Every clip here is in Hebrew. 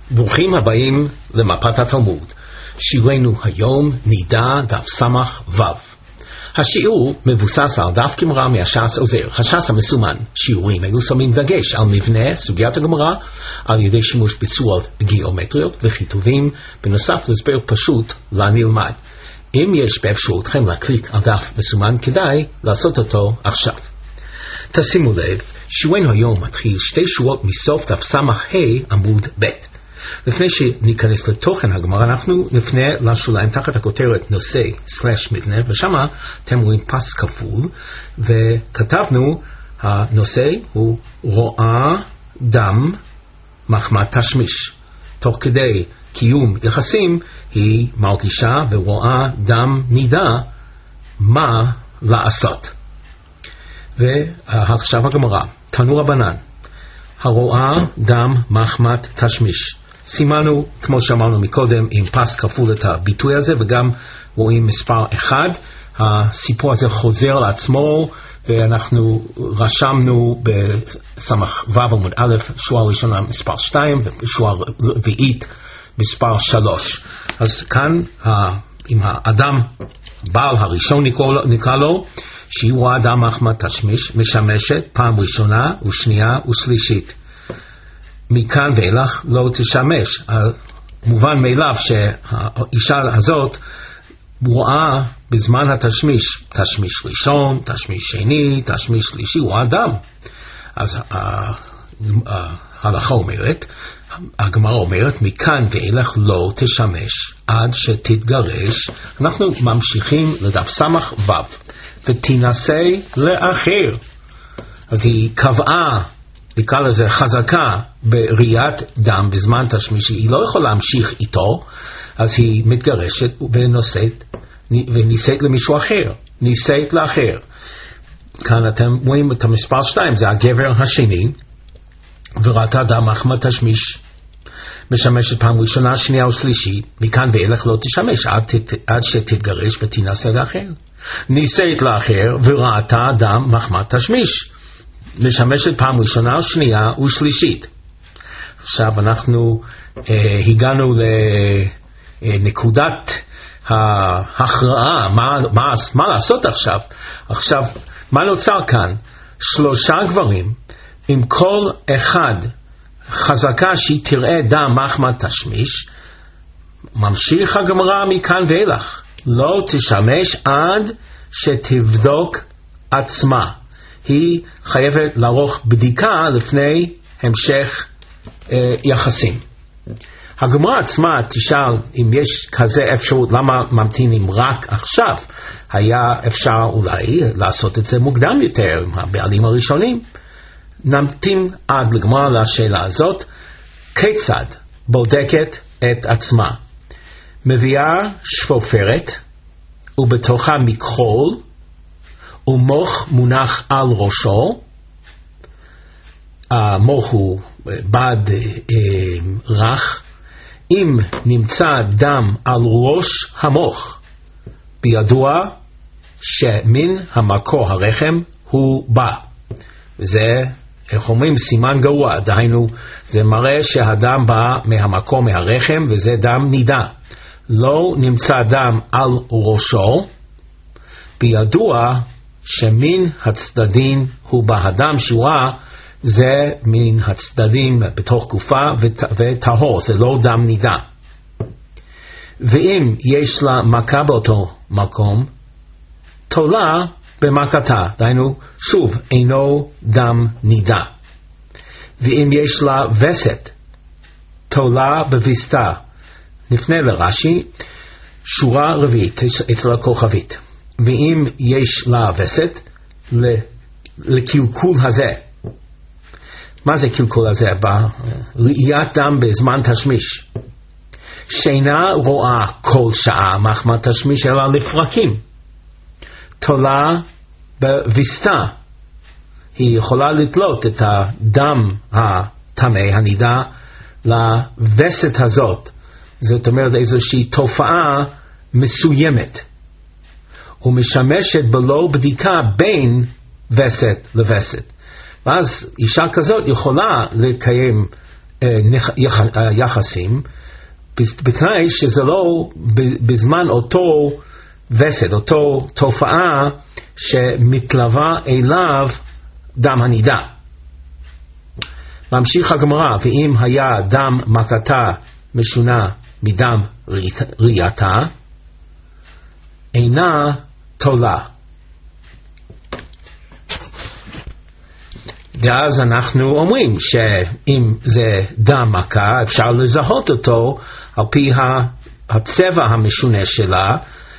ברוכים הבאים למפת התלמוד. שיעורנו היום נידה דף סמך ו'. השיעור מבוסס על דף גמרא מהש"ס עוזר. הש"ס המסומן. שיעורים אלו שמים דגש על מבנה סוגיית הגמרא על ידי שימוש בצורות גיאומטריות וכיתובים, בנוסף להסבר פשוט לנלמד. אם יש באפשרותכם להקליק על דף מסומן, כדאי לעשות אותו עכשיו. תשימו לב, שיעורנו היום מתחיל 2 שורות מסוף דף סמך ה' עמוד ב'. לפני שניכנס לתוכן הגמרא, אנחנו נפנה לשוליים תחת הכותרת נושא/מבנה, ושם אתם רואים פס כפול, וכתבנו הנושא הוא רואה דם מחמת תשמיש. תוך כדי קיום יחסים היא מרגישה ורואה דם נידה מה לעשות. ועכשיו הגמרא, תנו רבנן, הרואה דם מחמת תשמיש. סימנו, כמו שאמרנו מקודם, עם פס כפול את הביטוי הזה, וגם רואים מספר 1. הסיפור הזה חוזר לעצמו, ואנחנו רשמנו בסמך ו' עמוד א', שורה ראשונה מספר 2, ושורה רביעית מספר 3. אז כאן, עם האדם, בעל הראשון נקרא לו, שהיא רואה דם מחמת תשמיש, משמשת פעם ראשונה ושנייה ושלישית. מכאן ואילך לא תשמש. מובן מאליו שהאישה הזאת רואה בזמן התשמיש, תשמיש ראשון, תשמיש שני, תשמיש שלישי, רואה דם. אז ההלכה אומרת, הגמרא אומרת, מכאן ואילך לא תשמש עד שתתגרש. אנחנו ממשיכים לדף סמך ו'. ותנסה לאחר. אז היא קבעה, נקרא לזה חזקה, בראיית דם בזמן תשמיש, היא לא יכולה להמשיך איתו, אז היא מתגרשת וניסית למישהו אחר, ניסית לאחר. כאן אתם רואים את המספר 2, זה הגבר השני, וראתה דם מחמת תשמיש, משמשת פעם ראשונה, שנייה או שלישית, מכאן ואילך לא תשמש עד שתתגרש ותנסה לאחר. ניסית לאחר וראתה דם מחמת תשמיש, משמשת פעם ראשונה, שנייה ושלישית. עכשיו אנחנו הגענו לנקודת ההכרעה, מה לעשות עכשיו? עכשיו, מה נוצר כאן? 3 גברים, עם כל אחד חזקה שהיא תראה דם מחמת תשמיש, ממשיך הגמרא מכאן ואילך. לא תשמש עד שתבדוק עצמה. היא חייבת לערוך בדיקה לפני המשך יחסים. הגמרא עצמה תשאל אם יש כזה אפשרות, למה ממתינים רק עכשיו? היה אפשר אולי לעשות את זה מוקדם יותר עם הבעלים הראשונים. נמתין עד לגמרא לשאלה הזאת. כיצד בודקת את עצמה? מביאה שפופרת ובתוכה מכחול ומוח מונח על ראשו. המוח הוא בד רך. אם נמצא דם על ראש המוח, בידוע שמן המקור הרחם הוא בא. וזה, איך אומרים, סימן גרוע. דהיינו, זה מראה שהדם בא מהמקור מהרחם, וזה דם נידה. לא נמצא דם על ראשו, בידוע שמן הצדדים הוא בהדם שורה, זה מן הצדדים בתוך גופה וטהור, זה לא דם נידה. ואם יש לה מכה באותו מקום, תולה במכתה, דהיינו שוב אינו דם נידה. ואם יש לה וסת, תולה בווסתה. נפנה לרש"י, שורה רביעית אצל הכוכבית. ואם יש לה וסת, לקלקול הזה. מה זה קלקול הזה? ראיית דם בזמן תשמיש. שינה רואה כל שעה מחמת תשמיש אלא לפרקים. תולה בווסתה. היא יכולה לתלות את הדם הטמא, הנידה, לווסת הזאת. זאת אומרת איזושהי תופעה מסוימת. ומשמשת בלא בדיקה בין וסת לווסת. ואז אישה כזאת יכולה לקיים יחסים, בתנאי שזה לא בזמן אותו וסד, אותו תופעה שמתלווה אליו דם הנידה. ממשיך הגמרא, ואם היה דם מכתה משונה מדם ראייתה, אינה תולה. ואז אנחנו אומרים שאם זה דם מכה, אפשר לזהות אותו על פי הצבע המשונה שלה,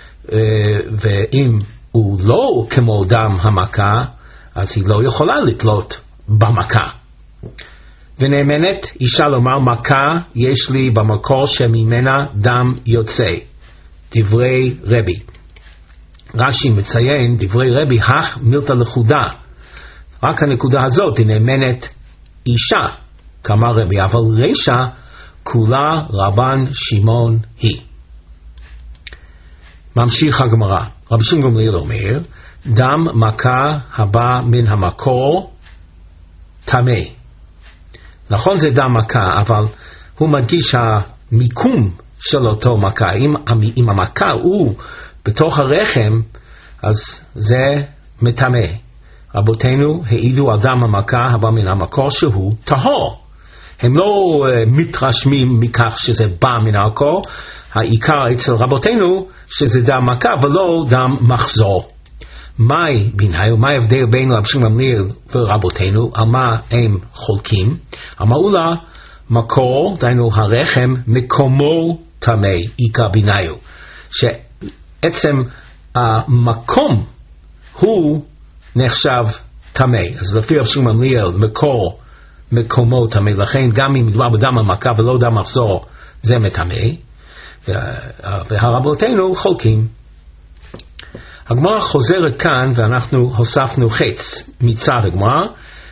ואם הוא לא כמו דם המכה, אז היא לא יכולה לתלות במכה. ונאמנת אישה לומר, מכה יש לי במקור שממנה דם יוצא. דברי רבי. רש"י מציין, דברי רבי, הך מילתא לחודה. רק הנקודה הזאת היא נאמנת אישה, כמה רבי, אבל רישה כולה רבן שמעון היא. ממשיך הגמרא, רבי שמעון גמליאל אומר, דם מכה הבא מן המקור טמא. נכון זה דם מכה, אבל הוא מדגיש המיקום של אותו מכה. אם המכה הוא בתוך הרחם, אז זה מטמא. רבותינו העידו על דם המכה הבא מן המקור שהוא טהור. הם לא מתרשמים מכך שזה בא מן המקור. העיקר אצל רבותינו שזה דם מכה ולא דם מחזור. מהי ביניי ומה ההבדל בין רבי שמעון גמליאל ורבותינו? על מה הם חולקים? אמרו לה, מקור, דהיינו הרחם, מקומו טמא, עיקר ביניו. שעצם המקום הוא נחשב טמא. אז לפי רבי שמעון גמליאל, מקומו טמא, לכן גם אם מדובר בדם המכה ולא דם מחזור, זה מטמא. והרבותינו חולקים. הגמרא חוזרת כאן, ואנחנו הוספנו חץ מצד הגמרא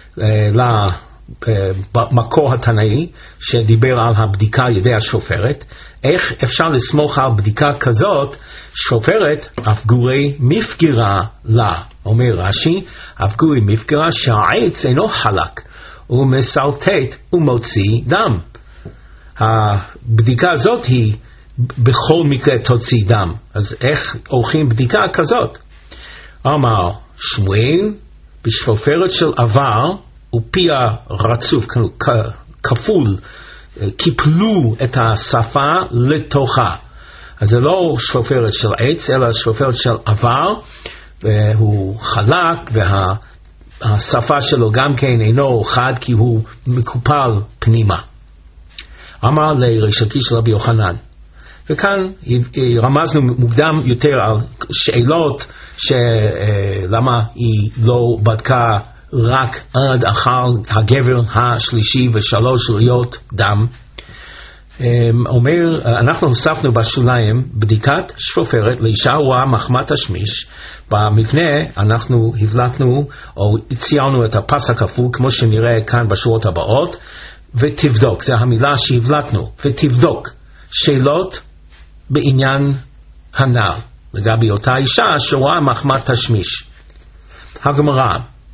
למקור התנאי שדיבר על הבדיקה על ידי השופרת. איך אפשר לסמוך על בדיקה כזאת? שופרת אף גורי מפגרה לה. אומר רש"י, אף גורי מפגרה שהעץ אינו חלק, הוא מסרטט ומוציא דם. הבדיקה הזאת היא בכל מקרה תוציא דם. אז איך עורכים בדיקה כזאת? אמר שמואל, בשפופרת של עבר ופיה רצוף, כפול, קיפלו את השפה לתוכה. אז זה לא שפופרת של עץ, אלא שפופרת של עבר, והוא חלק, והשפה שלו גם כן אינו חד, כי הוא מקופל פנימה. אמר לריש לקיש רבי יוחנן. וכאן רמזנו מוקדם יותר על שאלות למה היא לא בדקה רק עד אחר הגבר השלישי ושלוש ראיות דם. אומר, אנחנו הוספנו בשוליים בדיקת שפופרת לאישה רואה מחמת השמיש. במבנה אנחנו הבלטנו או ציירנו את הפס הכפול כמו שנראה כאן בשורות הבאות, ותבדוק, זה המילה שהבלטנו, ותבדוק שאלות בעניין הנ"ל לגבי אותה אישה שרואה מחמת השמיש. הגמרא,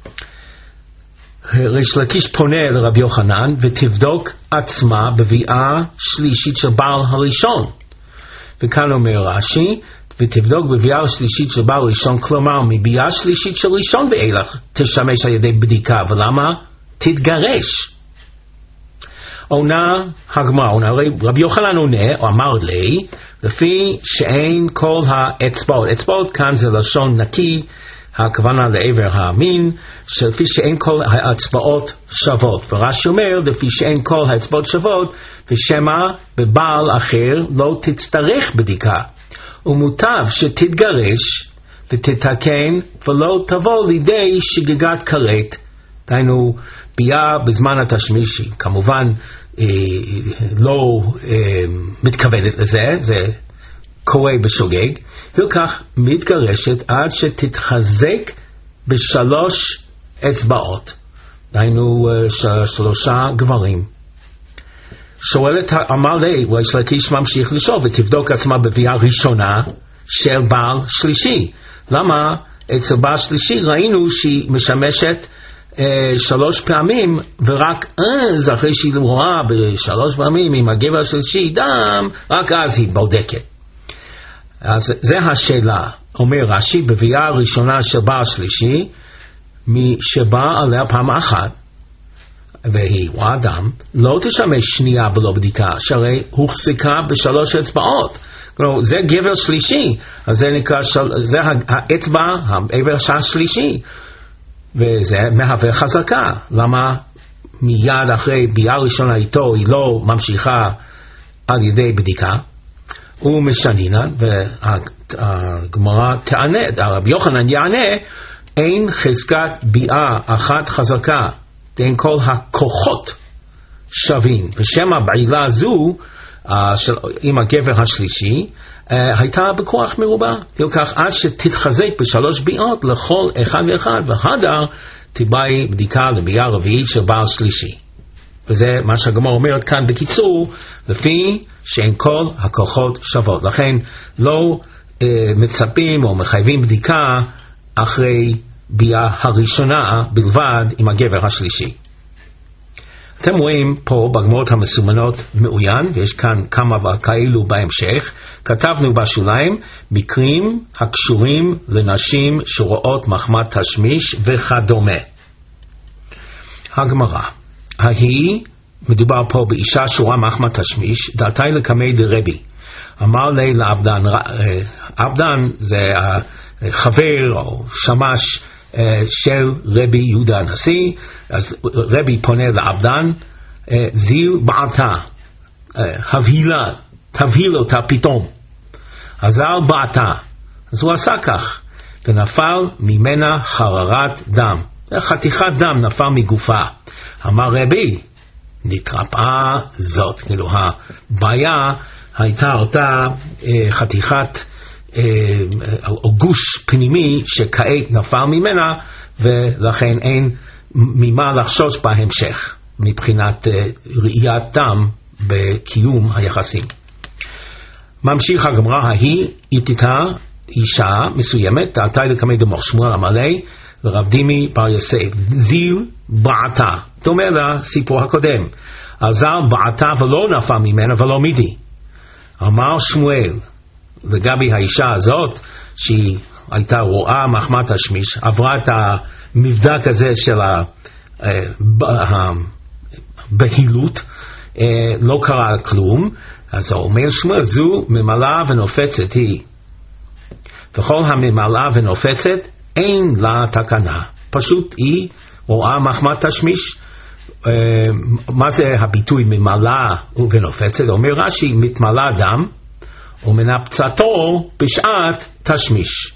ריש לקיש פונה לרבי יוחנן ותבדוק עצמה בביאה שלישית של בעל הראשון. וכאן אומר רש"י, ותבדוק בביאה שלישית של בעל הראשון, כלומר מביאה שלישית של ראשון ואילך תשמש על ידי בדיקה, ולמה? תתגרש. עונה הגמרא, רבי יוחנן עונה, או אמר לי, לפי שאין כל האצבעות, אצבעות כאן זה לשון נקי, הכוונה לעבר המין, שלפי שאין כל האצבעות שוות. ורש"י אומר, לפי שאין כל האצבעות שוות, ושמא בבעל אחר לא תצטרך בדיקה. ומוטב שתתגרש ותתקן ולא תבוא לידי שגיגת כרת. דהיינו, ביאה בזמן התשמישי, כמובן לא מתכוונת לזה, זה קורה בשוגג, וכך מתגרשת עד שתתחזק בשלוש אצבעות, דהיינו שלושה גברים. שואלת אמר לי, ריש לקיש ממשיך לשאול, ותבדוק עצמה בביאה ראשונה של בעל שלישי. למה אצל בעל שלישי ראינו שהיא משמשת 3 פעמים, ורק אז, אחרי שהיא רואה ב3 פעמים עם הגבר השלישי דם, רק אז היא בודקת. אז זה השאלה. אומר רש"י, בביאה הראשונה של בעל שלישי, מי שבא עליה פעם אחת, והיא רואה דם, לא תשמש שנייה בלא בדיקה, שהרי הוחזקה ב3 אצבעות. כלומר, זה גבר שלישי, אז זה נקרא, זה האצבע, העבר השלישי, וזה מהווה חזקה. למה מיד אחרי ביאה ראשונה איתו, היא לא ממשיכה על ידי בדיקה? ומשנינן, והגמרא תענה, רבי יוחנן יענה, אין חזקת ביאה אחת חזקה, אין כל הכוחות שווים. בשם הבעילה הזו, עם הגבר השלישי, הייתה בכוח מרובה. תלכך עד שתתחזק ב3 ביאות לכל אחד ואחד, והדר תיבאי בדיקה לביאה רביעית של בעל שלישי. וזה מה שהגמרא אומרת כאן בקיצור, לפי שאין כל הכוחות שוות. לכן לא מצפים או מחייבים בדיקה אחרי ביאה הראשונה בלבד עם הגבר השלישי. אתם רואים פה בגמרות המסומנות מעוין, ויש כאן כמה וכאלו בהמשך, כתבנו בשוליים מקרים הקשורים לנשים שרואות מחמת תשמיש וכדומה. הגמרא, מדובר פה באישה שרואה מחמת תשמיש, דעתי לקמי דרבי. אמר לי לעבדן, עבדן זה חבר או שמש של רבי יהודה הנשיא. אז רבי פונה לעבדן, זיל בעתה, הבהילה, תבהיל אותה פתאום. עזר בעתה, אז הוא עשה כך, ונפל ממנה חררת דם, חתיכת דם נפל מגופה. אמר רבי, נתרפאה זאת, כאילו הבעיה הייתה אותה חתיכת או גוש פנימי שכעת נפל ממנה, ולכן אין ממה לחשוש בהמשך מבחינת ראיית דם בקיום היחסים. ממשיך הגמרא, ההיא איתתה אישה מסוימת, דעתי לקמי דמוך שמואל המלא ורב דימי בר יוסף, זיל בעתה, דומה לסיפור הקודם, עזר בעתה ולא נפל ממנה ולא מידי. אמר שמואל לגבי האישה הזאת, שהיא הייתה רואה מחמת תשמיש, עברה את המבדק הזה של הבהילות, לא קרה כלום, אז הוא אומר שמואל, זו ממלאה ונופצת היא, וכל הממלאה ונופצת אין לה תקנה, פשוט היא רואה מחמת תשמיש. מה זה הביטוי ממלאה ונופצת? אומר רש"י, מתמלא דם ומנפצתו בשעת תשמיש.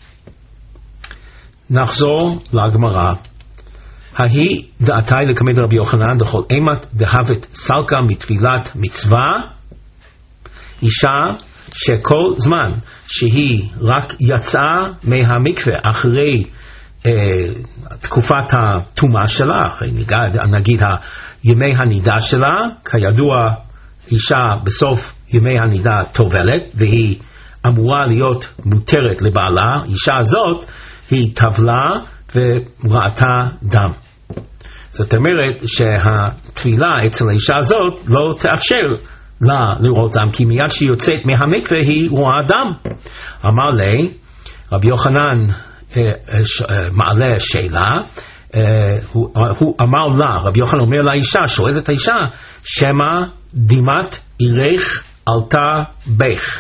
נחזור לגמרא. ההיא דעתי לקמי דרבי יוחנן דכל אימת דהבת סלקה מתפילת מצווה, אישה שכל זמן שהיא רק יצאה מהמקווה אחרי תקופת הטומאה שלה, נגיד ימי הנידה שלה, כידוע אישה בסוף ימי הנידה טובלת, והיא אמורה להיות מותרת לבעלה. אישה הזאת היא טבלה וראתה דם. זאת אומרת שהטבילה אצל האישה הזאת לא תאפשר לה לראות דם, כי מיד שהיא יוצאת מהמקווה היא רואה דם. אמר לי, רבי יוחנן מעלה שאלה, הוא אמר לה, רבי יוחנן אומר לאישה, שואל את האישה, שמה דימת עירך עלתה בך.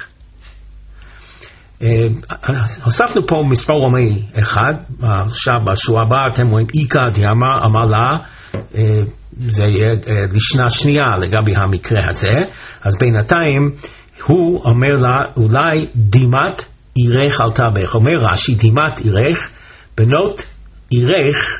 הוספנו פה מספר רומי אחד, עכשיו בשורה הבאה אתם רואים איקה דיאמה, אמר לה, זה יהיה לשנה שנייה לגבי המקרה הזה. אז בינתיים הוא אומר לה, אולי דימת עירך עלתה בך. אומר רש"י, דימת עירך, בנות עירך,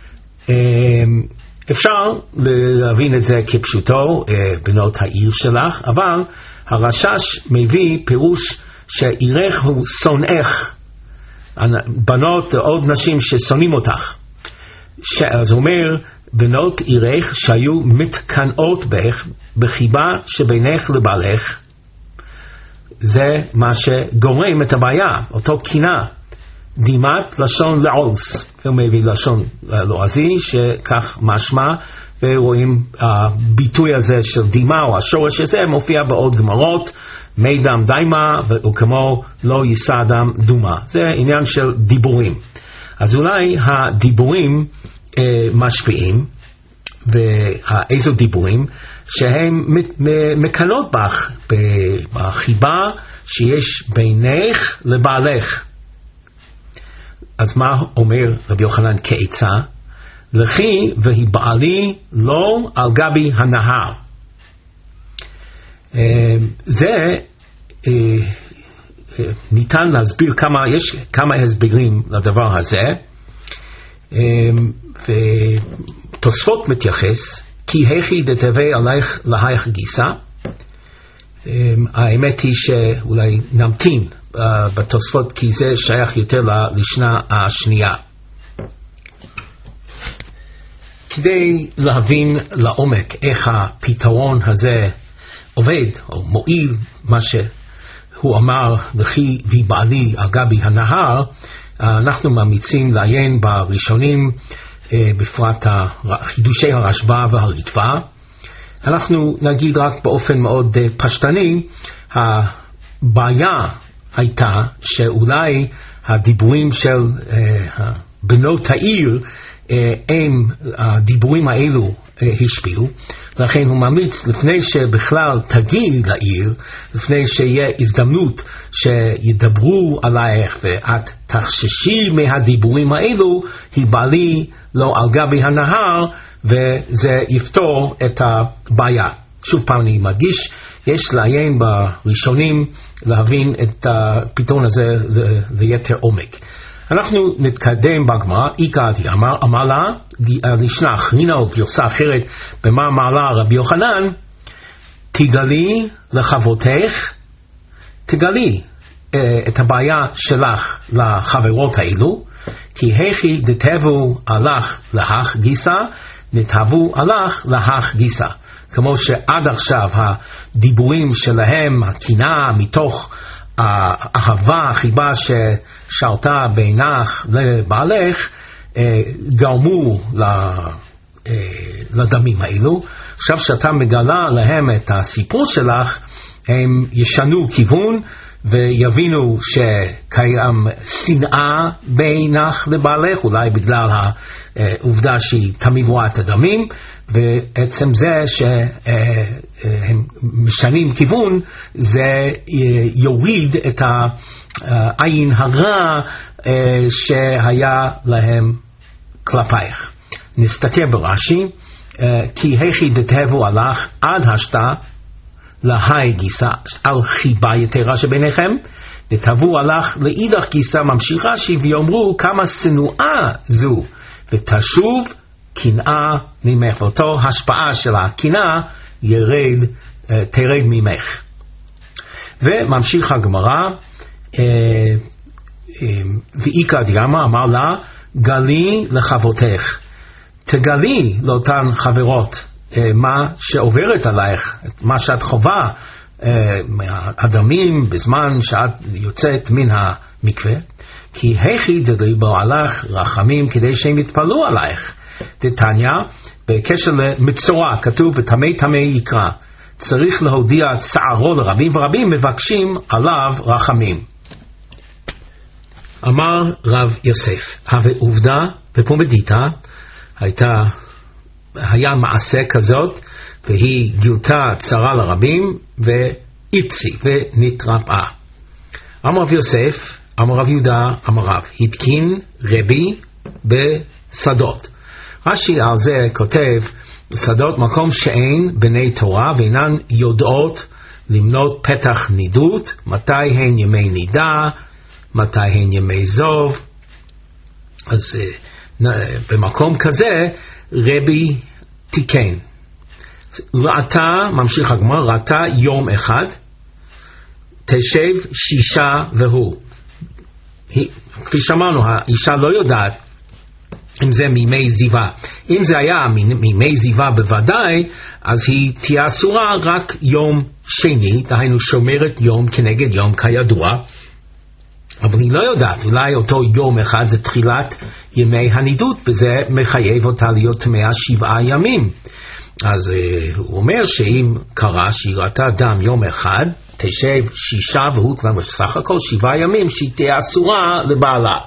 אפשר להבין את זה כפשוטו, בנות העיר שלך, אבל הרש"ש מביא פירוש שעירך הוא שונאך, בנות עוד נשים ששונאים אותך. אז הוא אומר, בנות עירך שהיו מתקנאות בך בחיבה שבינך לבעלך, זה מה שגורם את הבעיה, אותו קינה דימת לשון לעוז, הוא מביא לשון לועזי שכך משמע, ורואים הביטוי הזה של דימה או השורש הזה מופיע בעוד גמרות, מי דם דיימה וכמו לא יישא אדם דומה. זה עניין של דיבורים. אז אולי הדיבורים משפיעים, ואיזו דיבורים שהם מקנות בך בחיבה שיש בינך לבעלך. אז מה אומר רבי יוחנן כעצה? לכי והיא בעלי לא על גבי הנהר. זה ניתן להסביר יש כמה הסברים לדבר הזה, ותוספות מתייחס כי הכי דתווה עליך להייך גיסה. האמת היא שאולי נמתין בתוספות כי זה שייך יותר לשנה השנייה. כדי להבין לעומק איך הפתרון הזה עובד או מועיל, מה שהוא אמר לכי ובעלי על גבי הנהר, אנחנו ממליצים לעיין בראשונים, בפרט חידושי הרשב"א והריטב"א. אנחנו נגיד רק באופן מאוד פשטני, הבעיה הייתה שאולי הדיבורים של בנות העיר, הדיבורים האלו השפיעו, לכן הוא ממליץ לפני שבכלל תגיעי לעיר, לפני שיהיה הזדמנות שידברו עלייך ואת תחששי מהדיבורים האלו, היא בעלי לא על גבי הנהר, וזה יפתור את הבעיה. שוב פעם אני מדגיש, יש לעיין בראשונים להבין את הפתרון הזה ליתר עומק. אנחנו נתקדם בגמרא. איכא אמר לה, נשנח רינה או גרסה אחרת במה אמר לה רבי יוחנן, תגלי לחברותך, תגלי את הבעיה שלך לחברות האלו, כי הכי דתבו עלך להך גיסה, נתהבו עלך להך גיסה. כמו שעד עכשיו הדיבורים שלהם, הקנאה מתוך האהבה, החיבה ששרתה בינך לבעלך, גרמו לדמים האלו. עכשיו שאתה מגלה להם את הסיפור שלך, הם ישנו כיוון ויבינו שקיים שנאה בינך לבעלך, אולי בגלל העובדה שהיא תמיד רואה את הדמים, ועצם זה שהם משנים כיוון, זה יוריד את העין הרע שהיה להם כלפייך. נסתכל ברש"י, כי הכי דתהבו עלך עד השתה להי גיסה על חיבה יתרה שביניכם, דתהבו עלך לאידך גיסה ממשיכה ויאמרו כמה שנואה זו, ותשוב קנאה ממך, ואותו השפעה של הקנאה תרד ממך. וממשיך הגמרא, ואיכא דאמר אמר לה, גלי לחברותך, תגלי לאותן חברות מה שעוברת עלייך, מה שאת חובה, הדמים בזמן שאת יוצאת מן המקווה, כי הכי דריבו עלייך רחמים כדי שהם יתפלו עלייך. דתניא, בקשר למצורע, כתוב בתמי תמי יקרא, צריך להודיע צערו לרבים, ורבים מבקשים עליו רחמים. אמר רב יוסף, העובדה בפומדיתא היה מעשה כזאת, והיא גילתה צרה לרבים ואיצי ונתרפאה. אמר רב יוסף, אמר רב יהודה, אמר רב, התקין רבי בשדות. רש"י על זה כותב, שדות מקום שאין בני תורה ואינן יודעות למנות פתח נידות, מתי הן ימי נידה, מתי הן ימי זוב. אז במקום כזה רבי תיקן. ראתה, ממשיך הגמרא, ראתה יום אחד, תשב שישה והוא. כפי שאמרנו, האישה לא יודעת אם זה מימי זיווה. אם זה היה מימי זיווה בוודאי, אז היא תהיה אסורה רק יום שני, דהיינו שומרת יום כנגד יום כידוע. אבל היא לא יודעת, אולי אותו יום אחד זה תחילת ימי הנידות, וזה מחייב אותה להיות טמאה 7 ימים. אז הוא אומר שאם קרה שהיא ראתה דם יום אחד, תשב 6 והוא כבר בסך הכל 7 ימים שהיא תהיה אסורה לבעלה.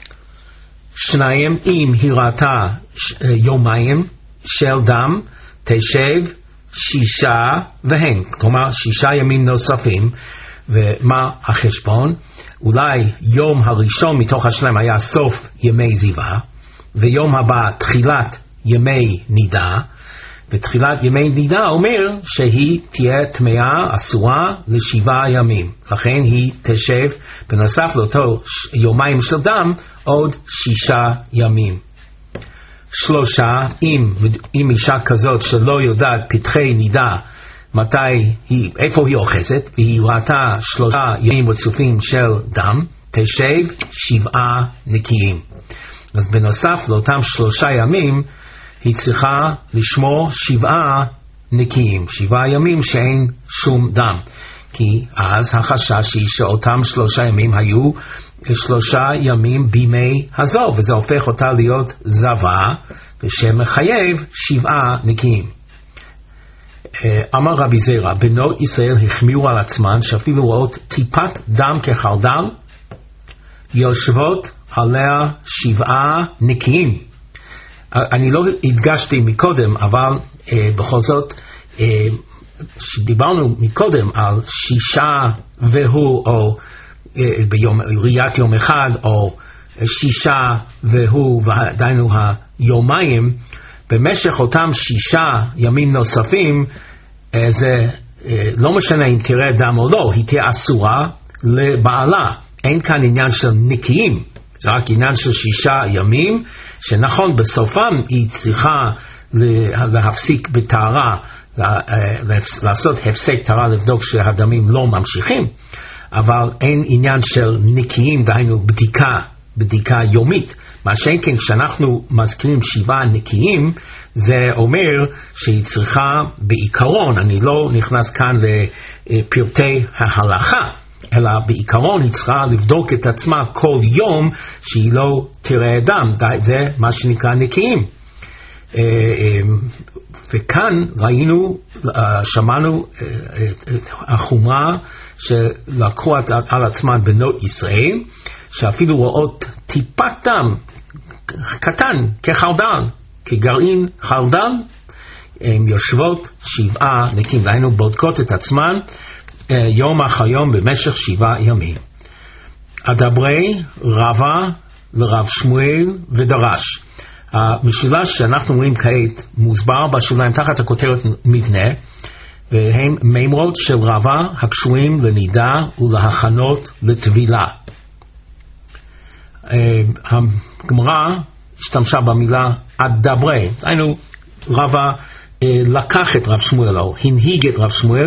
2, אם היא ראתה יומיים של דם, תשב 6 והן, כלומר 6 ימים נוספים. ומה החשבון? אולי יום הראשון מתוך השניים היה סוף ימי זיווה, ויום הבא תחילת ימי נידה, ותחילת ימי נידה אומר שהיא תהיה טמאה אסורה ל7 ימים. לכן היא תשב בנוסף לאותו יומיים של דם עוד 6 ימים. 3, אם אישה כזאת שלא יודעת פתחי נידה איפה היא אוחזת, והיא ראתה 3 ימים רצופים של דם, תשב 7 נקיים. אז בנוסף לאותם 3 ימים היא צריכה לשמור 7 נקיים, 7 ימים שאין שום דם, כי אז החשש היא שאותם 3 ימים היו 3 ימים בימי הזו, וזה הופך אותה להיות זבה, ושמחייב 7 נקיים. אמר רבי זרע, בנות ישראל החמירו על עצמן שאפילו רואות טיפת דם כחרדל, יושבות עליה 7 נקיים. אני לא הדגשתי מקודם, אבל בכל זאת, שדיברנו מקודם על 6 והוא, או ראיית יום אחד, או 6 והוא, ודיינו היומיים, במשך אותם 6 ימים נוספים, זה לא משנה אם תראה דם או לא, היא תהיה אסורה לבעלה. אין כאן עניין של נקיים, זה רק עניין של 6 ימים, שנכון בסופם היא צריכה להפסיק בטהרה, לעשות הפסק טהרה, לבדוק שהדמים לא ממשיכים, אבל אין עניין של נקיים, דהיינו בדיקה יומית. מה שכן כשאנחנו מזכירים 7 נקיים, זה אומר שהיא צריכה בעיקרון, אני לא נכנס כאן לפרטי ההלכה, אלא בעיקרון היא צריכה לבדוק את עצמה כל יום שהיא לא תראה דם, זה מה שנקרא נקיים. וכאן ראינו, שמענו את החומרה שלקחו על עצמן בנות ישראל, שאפילו רואות טיפת דם קטן כחרדל, כגרעין חרדל, הן יושבות 7 נקיים, היינו בודקות את עצמן יום אחר יום במשך 7 ימים. אדברי רבה לרב שמואל ודרש. המשולש שאנחנו רואים כעת מוסבר בשוליים תחת הכותרת מבנה, והם מימרות של רבה הקשורים לנידה ולהכנות לטבילה. הגמרא השתמשה במילה אדברי, היינו רבה לקח את רב שמואל, או הנהיג את רב שמואל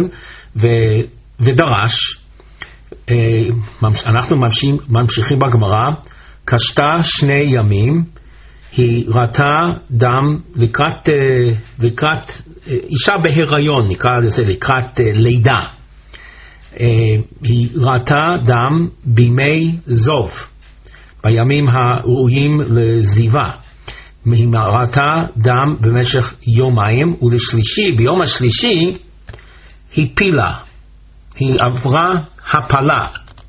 ודרש. אנחנו ממשיכים בגמרא, קשתה 2 ימים, היא ראתה דם לקראת אישה בהיריון, נקרא לזה לקראת לידה. היא ראתה דם בימי זוב, בימים הראויים לזיווה. היא ראתה דם במשך יומיים, ביום השלישי היא פילה, היא עברה הפלה.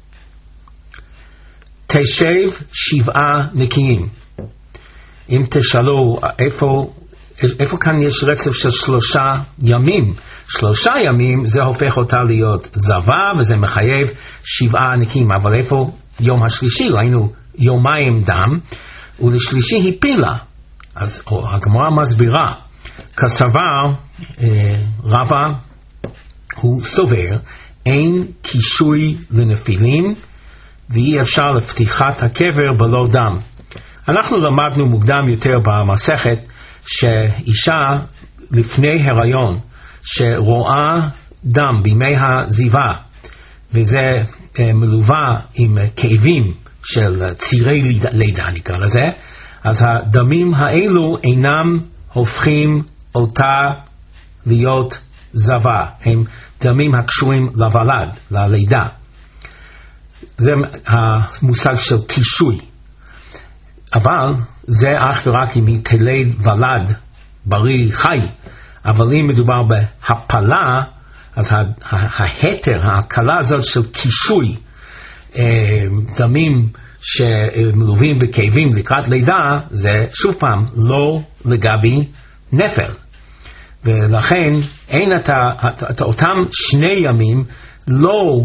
תשב 7 נקיים. אם תשאלו איפה כאן יש רצף של 3 ימים, 3 ימים זה הופך אותה להיות זבה, וזה מחייב 7 נקיים. אבל איפה יום השלישי? ראינו יומיים דם, ולשלישי היא פילה. אז הגמרא מסבירה, כסבר רבה הוא סובר, אין קישוי לנפילים, ואי אפשר לפתיחת הקבר בלא דם. אנחנו למדנו מוקדם יותר במסכת שאישה לפני הריון שרואה דם בימי הזיווה, וזה מלווה עם כאבים של צירי לידה נקרא לזה, אז הדמים האלו אינם הופכים אותה להיות זבה, הם דמים הקשורים לוולד, ללידה. זה המושג של קישוי. אבל זה אך ורק אם היא תלד ולד בריא חי. אבל אם מדובר בהפלה, אז ההתר, ההקלה הזאת של קישוי, דמים שמלווים בכאבים לקראת לידה, זה שוב פעם לא לגבי נפל. ולכן אין את אותם 2 ימים לא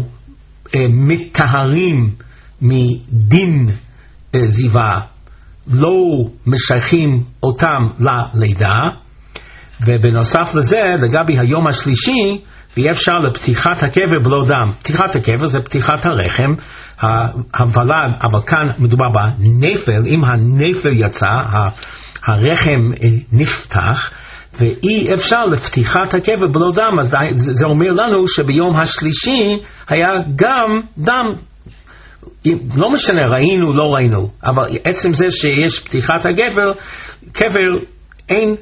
מטהרים מדין זיווה, לא משייכים אותם ללידה. ובנוסף לזה, לגבי היום השלישי, ואי אפשר לפתיחת הקבר בלא דם. פתיחת הקבר זה פתיחת הרחם, הוולד, אבל כאן מדובר בנפל. אם הנפל יצא, הרחם נפתח, ואי אפשר לפתיחת הקבר בלא דם. אז זה אומר לנו שביום השלישי היה גם דם. לא משנה, ראינו, לא ראינו, אבל עצם זה שיש פתיחת הקבר, אין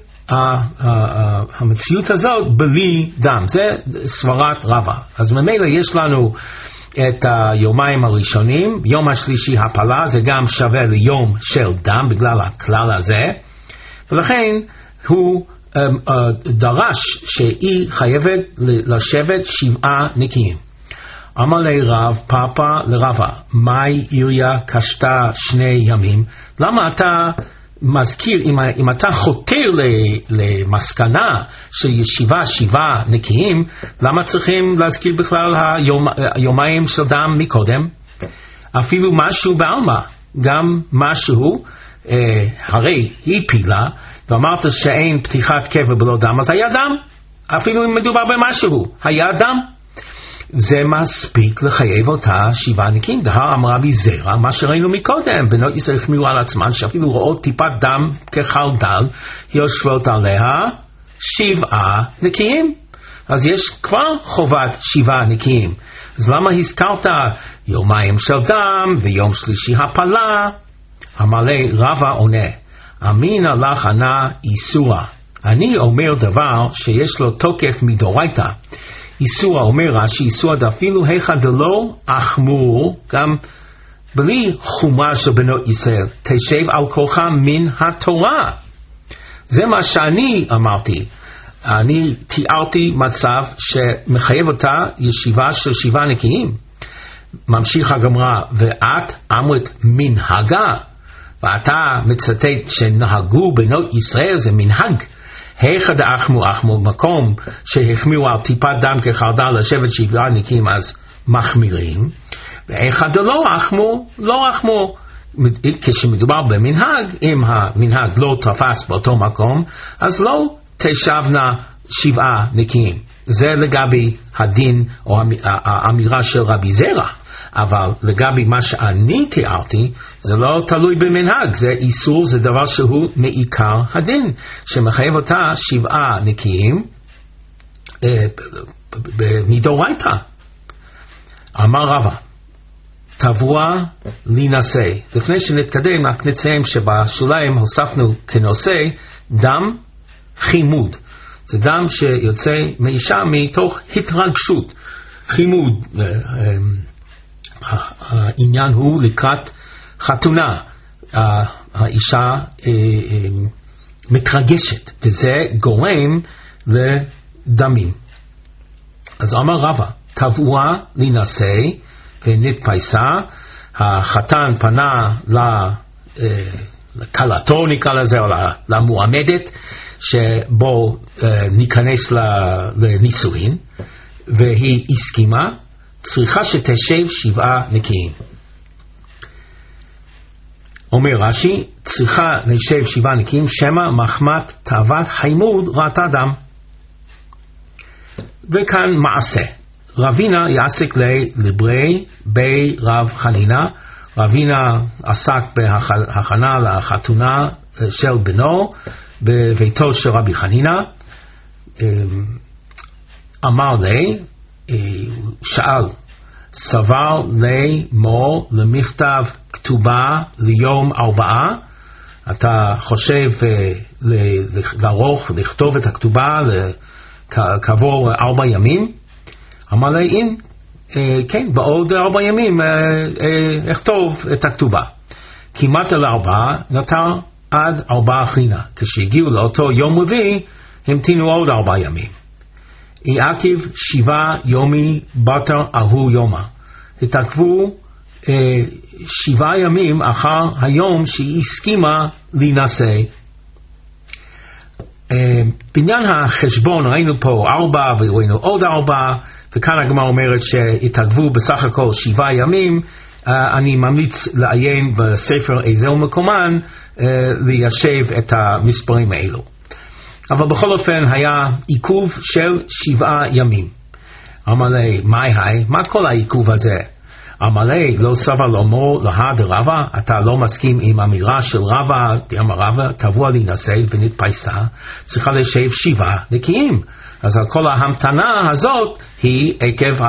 המציאות הזאת בלי דם. זה סברת רבא. אז ממילא יש לנו את היומיים הראשונים. יום השלישי הפלה, זה גם שווה ליום של דם בגלל הכלל הזה, ולכן הוא דרש שהיא חייבת לשבת 7 נקיים. אמר לי רב פאפה לרבא, מאי עיריה קשתה 2 ימים? למה אתה מזכיר, אם אתה חותר למסקנה של ישיבה 7 נקיים, למה צריכים להזכיר בכלל היומיים של דם מקודם? אפילו משהו בעלמא, גם משהו, הרי היא פילה, ואמרת שאין פתיחת קבר בלא דם, אז היה דם. אפילו אם מדובר במשהו, היה דם. זה מספיק לחייב אותה 7 נקיים. דהר אמרה בי זרע, מה שראינו מקודם, בנות ישראל החמירו על עצמן, שאפילו רואות טיפת דם כחלדל, יושבות עליה 7 נקיים. אז יש כבר חובת 7 נקיים. אז למה הזכרת יומיים של דם ויום שלישי הפלה? אמר לי רבא עונה, אמינא לך ענה איסורה. אני אומר דבר שיש לו תוקף מדורייתא. איסורה אומר רש"י, איסורה דאפילו היכא דלא אחמור, גם בלי חומה של בנות ישראל, תשב על כורחה מן התורה. זה מה שאני אמרתי. אני תיארתי מצב שמחייב אותה ישיבה של 7 נקיים. ממשיך הגמרא, ואת אמרת מנהגה, ואתה מצטט שנהגו בנות ישראל, זה מנהג. היכא דאחמו, מקום שהחמירו על טיפת דם כחלדל לשבת 7 נקיים, אז מחמירים. והיכא דלא אחמו, לא אחמו. כשמדובר במנהג, אם המנהג לא תפס באותו מקום, אז לא תשבנה 7 נקיים. זה לגבי הדין או האמירה של רבי זרע. אבל לגבי מה שאני תיארתי, זה לא תלוי במנהג, זה איסור, זה דבר שהוא מעיקר הדין, שמחייב אותה 7 נקיים מדורייתא. אמר רבא, תבוע להינשא. לפני שנתקדם, רק נציין שבשוליים הוספנו כנושא דם חימוד. זה דם שיוצא מאישה מתוך התרגשות. חימוד, העניין הוא לקראת חתונה, האישה מתרגשת, וזה גורם לדמים. אז אמר רבא, תבוע להינשא ונתפייסה, החתן פנה לקלתו נקרא לזה, או למועמדת, שבו ניכנס לנישואין, והיא הסכימה, צריכה שתשב 7 נקיים. אומר רש"י, צריכה לשב 7 נקיים, שמא מחמת תאוות חימוד ראתה דם. וכאן מעשה. רבינה יעסק לברי בי רב חנינה. רבינה עסק בהכנה לחתונה של בנו בביתו של רבי חנינה. אמר לי, שאל, סבר לי מור למכתב כתובה ליום 4? אתה חושב לערוך, לכתוב את הכתובה כעבור 4 ימים? אמר לי, אין, כן, בעוד 4 ימים אכתוב את הכתובה. כמעט על 4 נותר עד 4 אחרינה. כשהגיעו לאותו יום רביעי, המתינו עוד 4 ימים. יעקב 7 יומי בתר אהו יומא. התעכבו 7 ימים אחר היום שהיא הסכימה להינשא. בעניין החשבון ראינו פה 4 וראינו עוד 4, וכאן הגמרא אומרת שהתעכבו בסך הכל 7 ימים. אני ממליץ לעיין בספר איזהו מקומן ליישב את המספרים האלו. אבל בכל אופן היה עיכוב של 7 ימים. אמר לי, מה כל העיכוב הזה? אמר לי, לא סבר לאמור להד רבא, אתה לא מסכים עם אמירה של רבא, אמר רבא, תבוא להינשא ונתפייסה, צריכה לשב 7 נקיים. אז כל ההמתנה הזאת היא עקב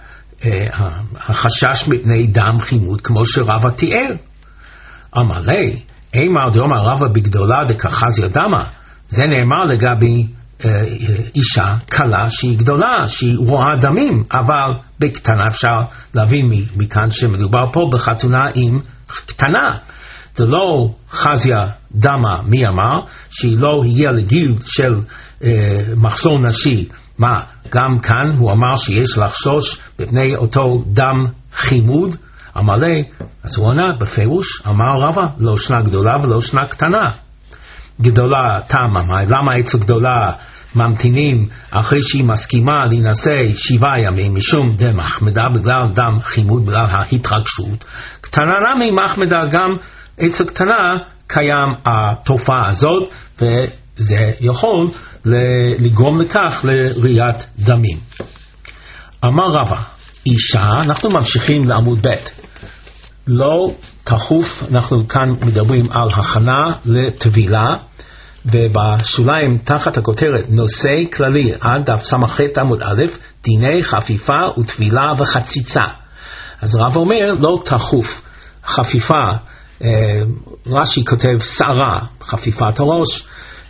החשש מפני דם חימוד, כמו שרבא תיאר. אמר לי, אמר דאמר רבא בגדולה דקחזיה דמה, זה נאמר לגבי אישה קלה שהיא גדולה, שהיא רואה דמים, אבל בקטנה אפשר להבין מכאן שמדובר פה בחתונה עם קטנה. זה לא חזיה דמה, מי אמר? שהיא לא הגיעה לגיל של מחסור נשי. מה, גם כאן הוא אמר שיש לחשוש בפני אותו דם חימוד? אמר לי, אז הוא עונה בפירוש, אמר רבא, לא שנה גדולה ולא שנה קטנה. גדולה תמה, למה אצל גדולה ממתינים אחרי שהיא מסכימה להינשא 7 ימים משום דם מחמדה, בגלל דם חימוד, בגלל ההתרגשות? קטנה נמי מחמדה, גם אצל קטנה קיים התופעה הזאת, וזה יכול לגרום לכך לראיית דמים. אמר רבא, אישה, אנחנו ממשיכים לעמוד ב', לא תכוף, אנחנו כאן מדברים על הכנה לטבילה, ובשוליים תחת הכותרת נושא כללי עד דף ס"ח עמוד א', דיני חפיפה וטבילה וחציצה. אז רב אומר לא תכוף, חפיפה, רש"י כותב שערה, חפיפת הראש,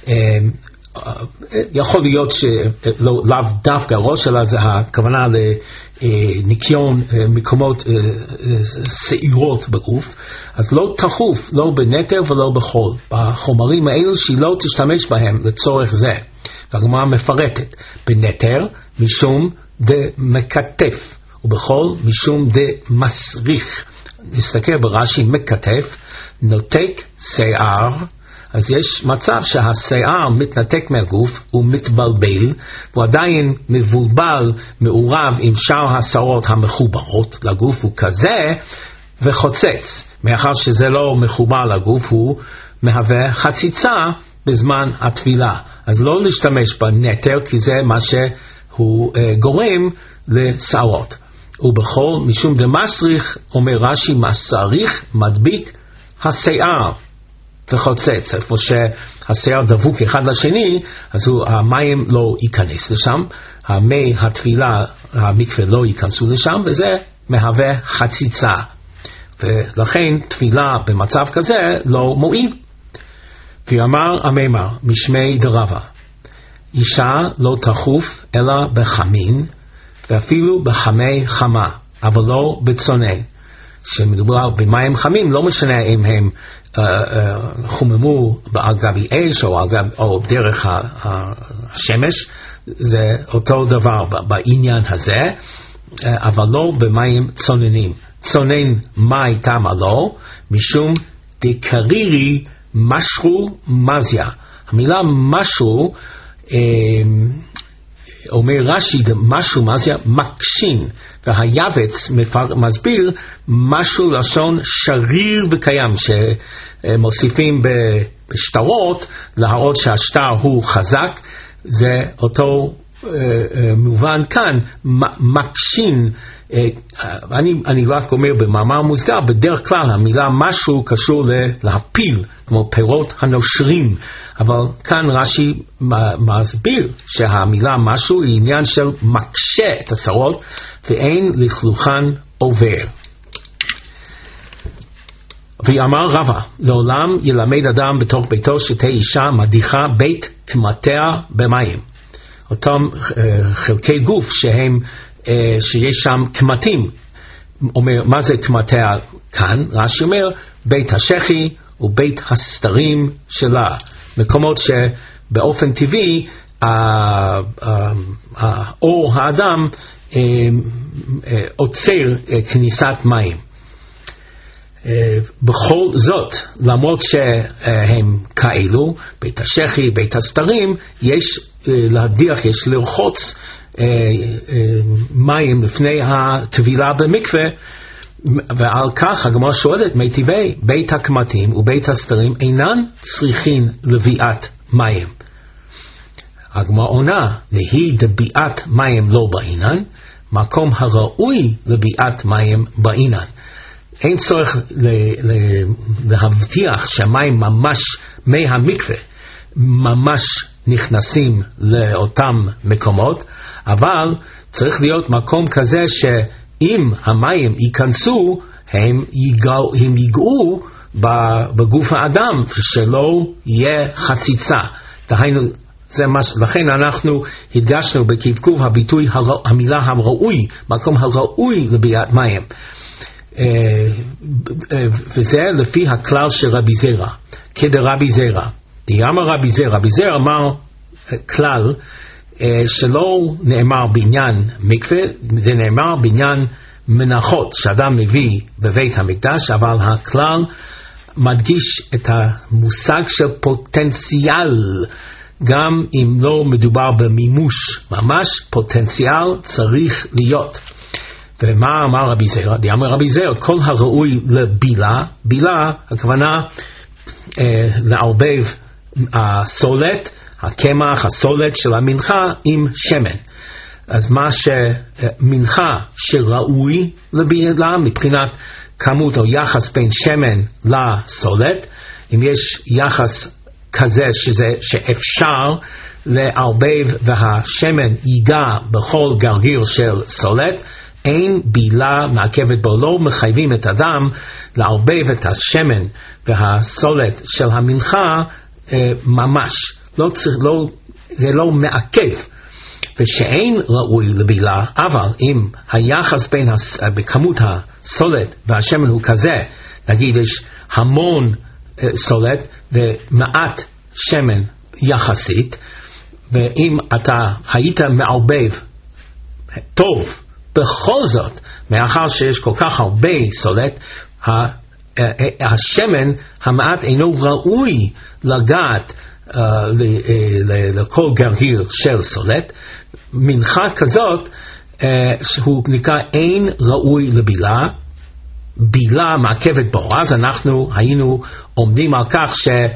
יכול להיות שלאו דווקא ראש, אלא זה הכוונה לניקיון מקומות שעירות בגוף. אז לא תכוף, לא בנטר ולא בחול, בחומרים האלו שהיא לא תשתמש בהם לצורך זה. והגמרא מפרטת, בנטר משום דמקטף, ובחול משום דמסריך. נסתכל ברש"י, מקטף, נותק שיער. אז יש מצב שהשיער מתנתק מהגוף, הוא מתבלבל, הוא עדיין מבולבל, מעורב עם שאר השערות המחוברות לגוף, הוא כזה וחוצץ. מאחר שזה לא מחובר לגוף, הוא מהווה חציצה בזמן הטבילה. אז לא להשתמש בנטר, כי זה מה שהוא גורם לשערות. ובכל משום דמסריך, אומר רש"י, מסריך מדביק השיער וחוצץ. איפה שהשיער דבוק אחד לשני, אז המים לא ייכנס לשם, המי הטבילה, המקווה לא ייכנסו לשם, וזה מהווה חציצה. ולכן טבילה במצב כזה לא מועיל. ואמר המימר משמי דרבא, אישה לא תכוף אלא בחמין, ואפילו בחמי חמה, אבל לא בצונן. שמדובר במים חמים, לא משנה אם הם חוממו על גבי אש או דרך השמש, זה אותו דבר בעניין הזה, אבל לא במים צוננים. צונן מי תמה לא, משום דקרירי משרו מזיה. המילה משהו, אומר רש"י, משהו מזיה מקשין, והיבץ מסביר משהו לשון שריר וקיים, שמוסיפים בשטרות להראות שהשטר הוא חזק. זה אותו מובן כאן, מקשין. אני רק אומר במאמר מוסגר, בדרך כלל המילה משהו קשור להפיל, כמו פירות הנושרים, אבל כאן רש"י מסביר שהמילה משהו היא עניין של מקשה את השערות, ואין לכלוכן עובר. ואמר רבא, לעולם ילמד אדם בתוך ביתו שתהיה אישה מדיחה בית קמטיה במים. אותם חלקי גוף שהם שיש שם קמטים. אומר, מה זה קמטיה כאן? רש"י אומר, בית השחי ובית הסתרים שלה. מקומות שבאופן טבעי, אור האדם עוצר כניסת מים. בכל זאת, למרות שהם כאלו, בית השחי, בית הסתרים, יש להדיח, יש לרחוץ מים לפני הטבילה במקווה, ועל כך הגמרא שואלת, מיטיבי בית הקמטים ובית הסתרים אינן צריכים לביאת מים. הגמרא עונה, והיא דביאת מים לא בעינן, מקום הראוי לביאת מים בעינן. אין צורך להבטיח שהמים ממש מהמקווה ממש נכנסים לאותם מקומות, אבל צריך להיות מקום כזה שאם המים ייכנסו, הם ייגעו בגוף האדם, שלא יהיה חציצה. דהיינו, לכן אנחנו הדגשנו בקבקוב הביטוי המילה הראוי, מקום הראוי לביאת מים. וזה לפי הכלל של רבי זרע, כדרבי זרע. דיאמר רבי זרע, רבי זרע אמר כלל שלא נאמר בעניין מקווה, זה נאמר בעניין מנחות שאדם מביא בבית המקדש, אבל הכלל מדגיש את המושג של פוטנציאל, גם אם לא מדובר במימוש, ממש פוטנציאל צריך להיות. ומה אמר רבי זרע? אמר רבי זרע, כל הראוי לבילה, בילה הכוונה לערבב הסולת, הקמח, הסולת של המנחה עם שמן. אז מה שמנחה שראוי לבילה מבחינת כמות או יחס בין שמן לסולת, אם יש יחס כזה שאפשר לערבב והשמן ייגע בכל גרגיר של סולת, אין בילה מעכבת בו. לא מחייבים את אדם לערבב את השמן והסולת של המנחה ממש. זה לא מעכב. ושאין ראוי לבילה, אבל אם היחס בכמות הסולת והשמן הוא כזה, נגיד יש המון סולת ומעט שמן יחסית, ואם אתה היית מערבב טוב, בכל זאת, מאחר שיש כל כך הרבה סולת, השמן המעט אינו ראוי לגעת לכל גרגיר של סולת. מנחה כזאת, שהוא נקרא אין ראוי לבילה, בילה מעכבת בו. אז אנחנו היינו עומדים על כך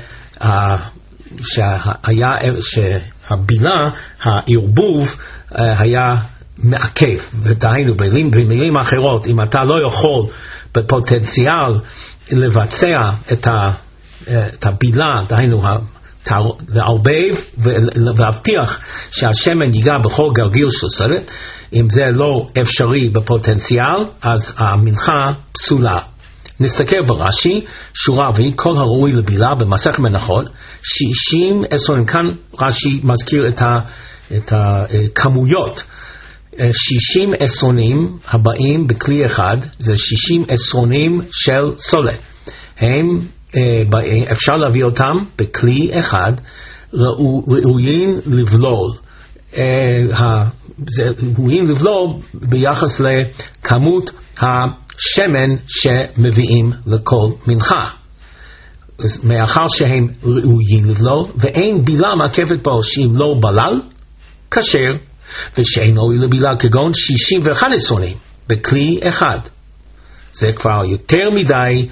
שהבילה, הערבוב, היה מעכב. ודהיינו, במילים אחרות, אם אתה לא יכול בפוטנציאל לבצע את הבילה, דהיינו לערבב ולהבטיח שהשמן ייגע בכל גרגיר של סולת, אם זה לא אפשרי בפוטנציאל, אז המנחה פסולה. נסתכל ברש"י, שורה רביעית, כל הראוי לבילה במסכת מנחות, 60 עשרונים. כאן רש"י מזכיר את הכמויות. 60 עשרונים הבאים בכלי אחד, זה 60 עשרונים של סולת. אפשר להביא אותם בכלי אחד, ראויים לבלול. ראויים לבלול ביחס לכמות השמן שמביאים לכל מנחה. מאחר שהם ראויים לבלול, ואין בילה מעכבת בו, שאם לא בלל, כשר, ושאין ראוי לבילה כגון 61 עשרונים בכלי אחד. זה כבר יותר מדי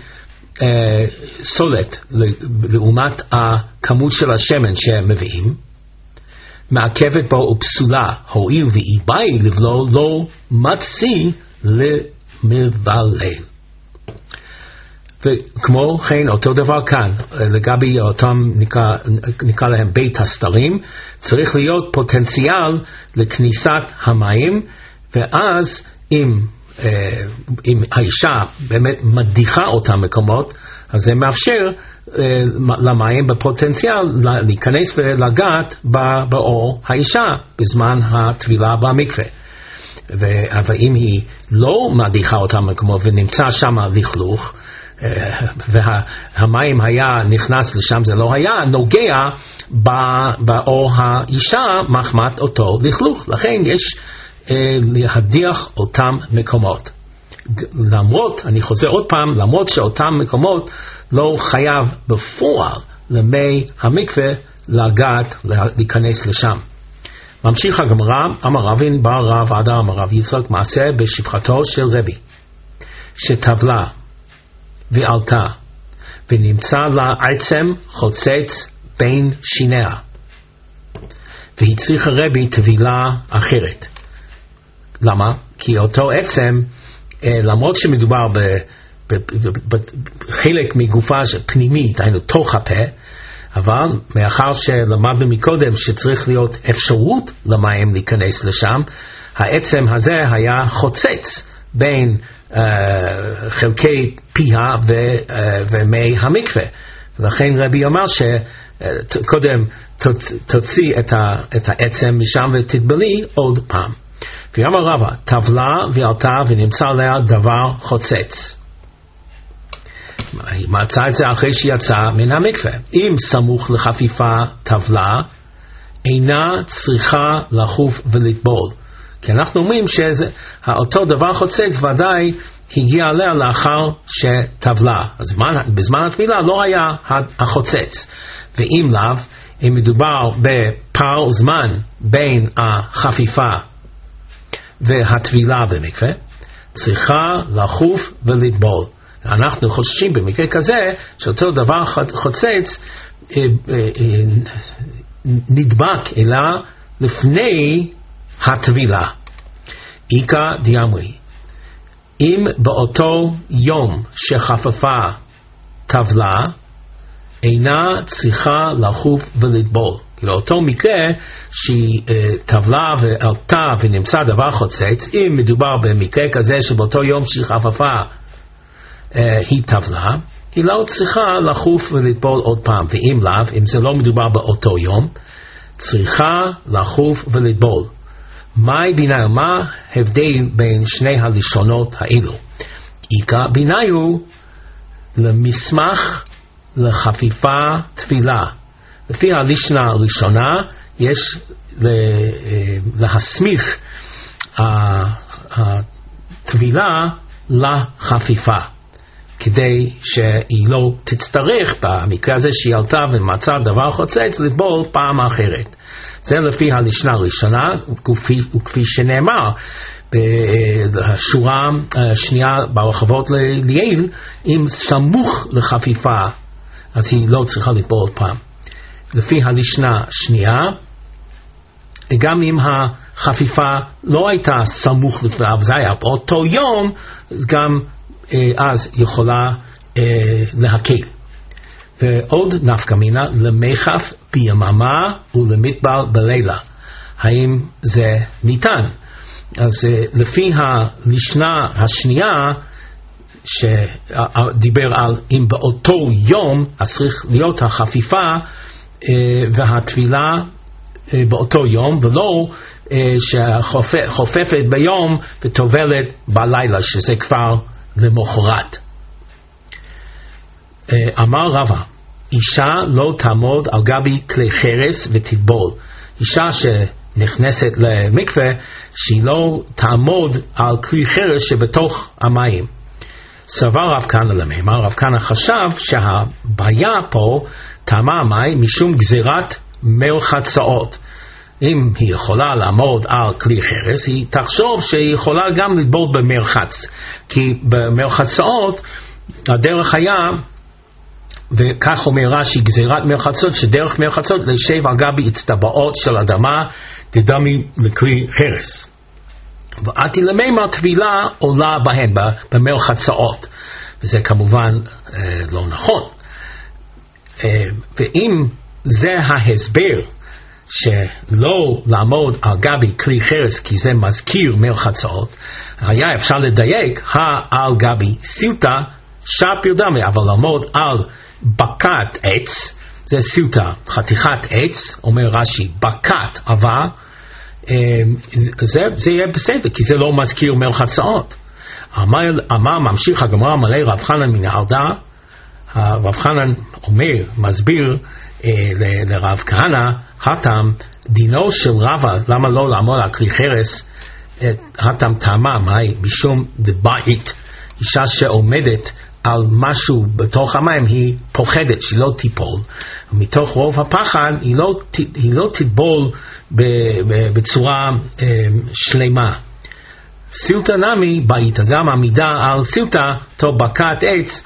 סולת לעומת הכמות של השמן שמביאים, מעכבת בו ופסולה, הואיל והיא באי לבלול לא מציא למבלל. וכמו כן אותו דבר כאן, לגבי אותם נקרא להם בית הסתרים, צריך להיות פוטנציאל לכניסת המים, ואז אם האישה באמת מדיחה אותם מקומות, אז זה מאפשר למים בפוטנציאל להיכנס ולגעת באור האישה בזמן הטבילה במקווה. אבל אם היא לא מדיחה אותם מקומות ונמצא שם לכלוך, והמים היה נכנס לשם, זה לא היה נוגע באור האישה מחמת אותו לכלוך. לכן יש להדיח אותם מקומות. למרות, אני חוזר עוד פעם, למרות שאותם מקומות לא חייב בפועל למי המקווה להיכנס לשם. ממשיך הגמרא, אמר רבין בר רב עדה אמר רב יצחק מעשה בשפחתו של רבי, שטבלה ועלתה ונמצא לה עצם חוצץ בין שיניה, והצריך רבי טבילה אחרת. למה? כי אותו עצם, למרות שמדובר בחלק מגופה פנימית, היינו תוך הפה, אבל מאחר שלמדנו מקודם שצריך להיות אפשרות למים להיכנס לשם, העצם הזה היה חוצץ בין חלקי פיה ומי המקווה. ולכן רבי אמר שקודם תוציא את העצם משם ותטבלי עוד פעם. ואמר רבא, טבלה ועלתה ונמצא עליה דבר חוצץ. היא מצאה את זה אחרי שיצאה מן המקווה. אם סמוך לחפיפה טבלה, אינה צריכה לחוף ולטבול. כי אנחנו אומרים שאותו דבר חוצץ ודאי הגיע עליה לאחר שטבלה. אז בזמן הטבילה לא היה החוצץ. ואם לאו, אם מדובר בפער זמן בין החפיפה והטבילה במקווה, צריכה לחוף ולטבול. אנחנו חוששים במקרה כזה שאותו דבר חוצץ נדבק אלא לפני הטבילה. איקה דיאמרי, אם באותו יום שחפפה טבלה, אינה צריכה לחוף ולטבול. לאותו מקרה שהיא טבלה ועלתה ונמצא דבר חוצץ, אם מדובר במקרה כזה שבאותו יום שהיא חפפה היא טבלה, היא לא צריכה לחוף ולטבול עוד פעם. ואם לאו, אם זה לא מדובר באותו יום, צריכה לחוף ולטבול. מהי ביניו? מה הבדל בין שני הלשונות האלו? עיקר ביניו למסמך לחפיפה טבילה. לפי הלשנה הראשונה יש להסמיך הטבילה לחפיפה, כדי שהיא לא תצטרך במקרה הזה שהיא עלתה ומצא דבר חוצץ לטבול פעם אחרת. זה לפי הלשנה הראשונה, וכפי שנאמר בשורה השנייה ברחבות לעיל, אם סמוך לחפיפה אז היא לא צריכה לטבול עוד פעם. לפי הלשנה השנייה, גם אם החפיפה לא הייתה סמוך לטבילה, אבל זה היה באותו יום, אז גם אז יכולה להקל. ועוד נפקא מינה למחף ביממה ולמטבל בלילה. האם זה ניתן? אז לפי הלשנה השנייה שדיבר על אם באותו יום אז צריך להיות החפיפה והטבילה באותו יום, ולא שחופפת ביום וטובלת בלילה, שזה כבר למחרת. אמר רבא, אישה לא תעמוד על גבי כלי חרס ותטבול. אישה שנכנסת למקווה, שהיא לא תעמוד על כלי חרס שבתוך המים. סבר רב כהנא למימר, רב כהנא חשב שהבעיה פה טעמה המים משום גזירת מרחצאות. אם היא יכולה לעמוד על כלי חרס, היא תחשוב שהיא יכולה גם לטבול במרחץ, כי במרחצאות הדרך היה, וכך אומר רש"י, גזירת מרחצות, שדרך מרחצות לשב על גבי אצטבעות של אדמה תדמי לכלי חרס. ועתי למימר טבילה עולה בהן במרחצאות, וזה כמובן לא נכון. ואם זה ההסבר שלא לעמוד על גבי כלי חרס כי זה מזכיר מרחצאות, היה אפשר לדייק על גבי סילטה שפיר דמי, אבל לעמוד על בקת עץ, זה סילטה, חתיכת עץ, אומר רש"י בקת עבה, זה יהיה בסדר, כי זה לא מזכיר מרחצאות. אמר ממשיך הגמרא מלא רב חנן מן הערדה, רב חנן אומר, מסביר לרב כהנא, הטעם דינו של רבא, למה לא לעמוד על כלי חרס, הטעם טעמה, מהי? משום דבעית, אישה שעומדת על משהו בתוך המים, היא פוחדת שהיא לא תיפול, ומתוך רוב הפחד היא לא תטבול בצורה שלמה. סילתא נמי בעית, גם עמידה על סילתא תוך בקעת עץ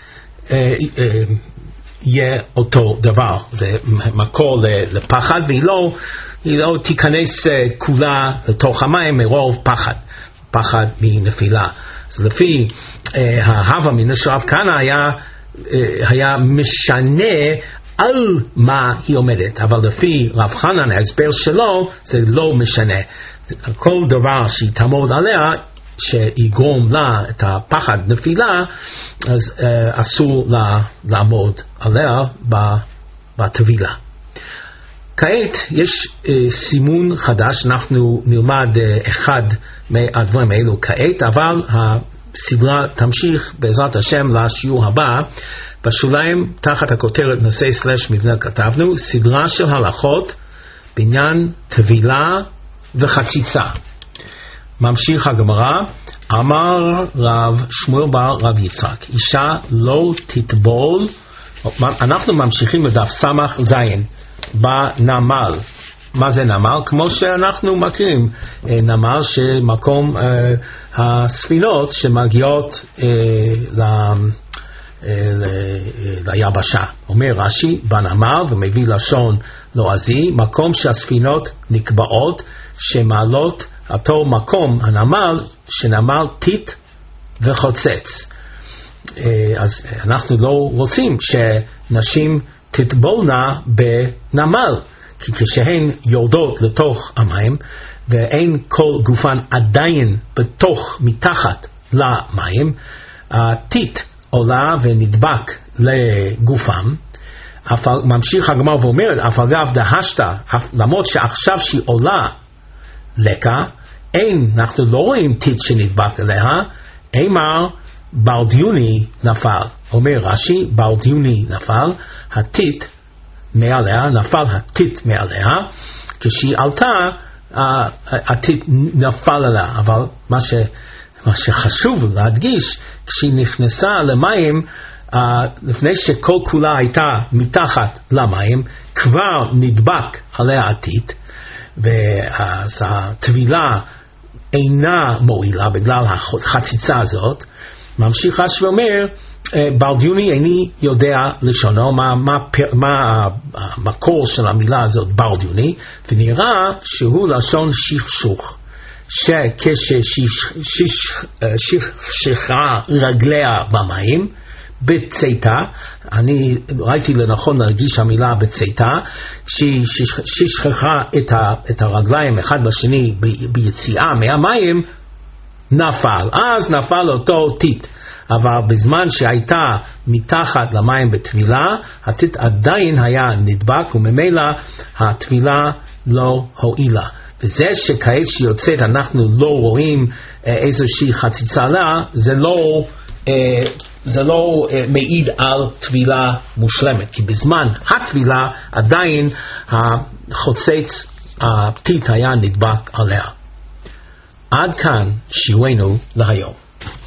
יהיה אותו דבר, זה מקור לפחד, והיא לא תיכנס כולה לתוך המים מרוב פחד מנפילה. אז לפי ההווה מן של רב כהנא היה משנה על מה היא עומדת, אבל לפי רב חנן ההסבר שלו זה לא משנה. כל דבר שהיא תעמוד עליה שיגרום לה את הפחד נפילה, אז אסור לה לעמוד עליה בטבילה. כעת יש סימון חדש, אנחנו נלמד אחד מהדברים האלו כעת, אבל הסדרה תמשיך בעזרת השם לשיעור הבא. בשוליים תחת הכותרת נושא / מבנה כתבנו סדרה של הלכות בעניין טבילה וחציצה. ממשיך הגמרא, אמר רב שמואל בר רב יצחק, אישה לא תטבול. אנחנו ממשיכים לדף סמך זין בנמל. מה זה נמל? כמו שאנחנו מכירים, נמל שמקום הספינות שמגיעות ליבשה. אומר רש"י בנמל, ומביא לשון לועזי, מקום שהספינות נקבעות שמעלות אותו מקום הנמל שנמל טיט וחוצץ. אז אנחנו לא רוצים שנשים תטבולנה בנמל, כי כשהן יורדות לתוך המים ואין כל גופן עדיין מתחת למים, הטיט עולה ונדבק לגופם. ממשיך הגמרא ואומרת, אף אגב דהשתא, למרות שעכשיו שהיא עולה לקה, אנחנו לא רואים טיט שנדבק אליה, אמר ברדיוני נפל. אומר רש"י, ברדיוני נפל, הטיט מעליה, נפל הטיט מעליה, כשהיא עלתה, הטיט נפל עליה. אבל מה שחשוב להדגיש, כשהיא נכנסה למים, לפני שכל כולה הייתה מתחת למים, כבר נדבק עליה הטיט, ואז הטבילה אינה מועילה בגלל החציצה הזאת. ממשיך רש"י ואומר, ברדיוני איני יודע לשונו, מה המקור של המילה הזאת ברדיוני, ונראה שהוא לשון שכשוך, שכששכחה רגליה במים, בצאתה, אני ראיתי לנכון להרגיש המילה בצאתה, ששכחה את הרגליים אחד בשני ביציאה מהמים, נפל, אז נפל אותו טיט. אבל בזמן שהייתה מתחת למים בטבילה, הטיט עדיין היה נדבק, וממילא הטבילה לא הועילה. וזה שכעת שיוצאת אנחנו לא רואים איזושהי חציצה לה, זה לא מעיד על טבילה מושלמת, כי בזמן הטבילה עדיין החוצץ, הטיט היה נדבק עליה. עד כאן שיעורנו להיום.